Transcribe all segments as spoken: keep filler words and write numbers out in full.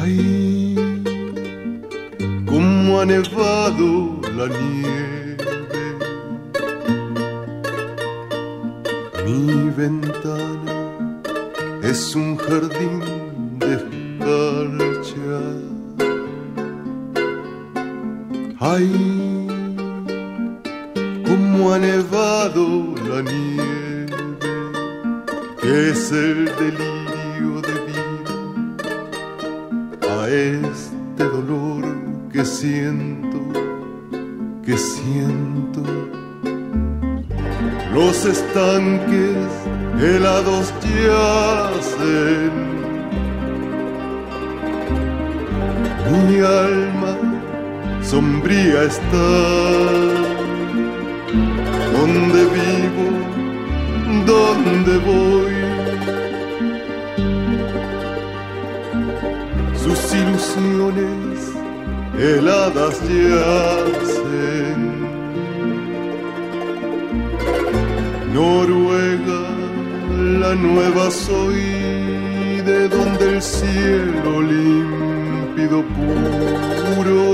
Ay, cómo ha nevado la nieve. Mi ventana es un jardín de escarcha. Ay, cómo ha nevado la nieve, que es el delirio de vida a este dolor que siento, que siento. Los estanques helados yacen, mi alma sombría está. Donde vivo, donde voy, sus ilusiones heladas yacen. Noruega, la nueva soy, de donde el cielo límpido puro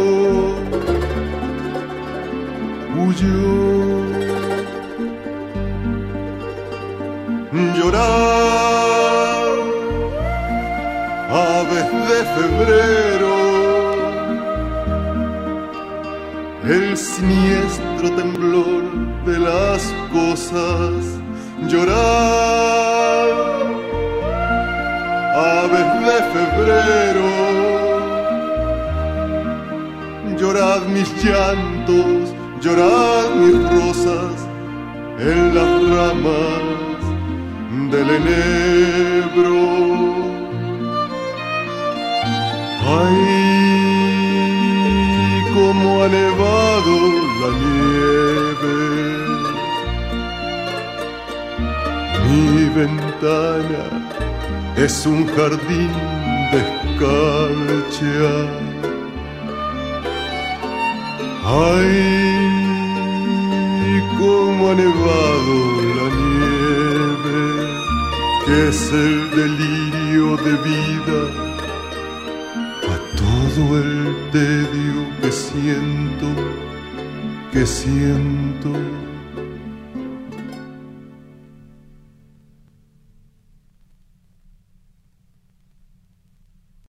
huyó. Llorar, aves de febrero, el siniestro temblor de las cosas. Llorar, aves de febrero, llorad mis llantos, llorad mis rosas en las ramas del enebro. Ay, cómo ha nevado la nieve. Mi ventana es un jardín de escarcha. Ay, cómo ha nevado la nieve, que es el delirio de vida a todo el tedio que siento, que siento.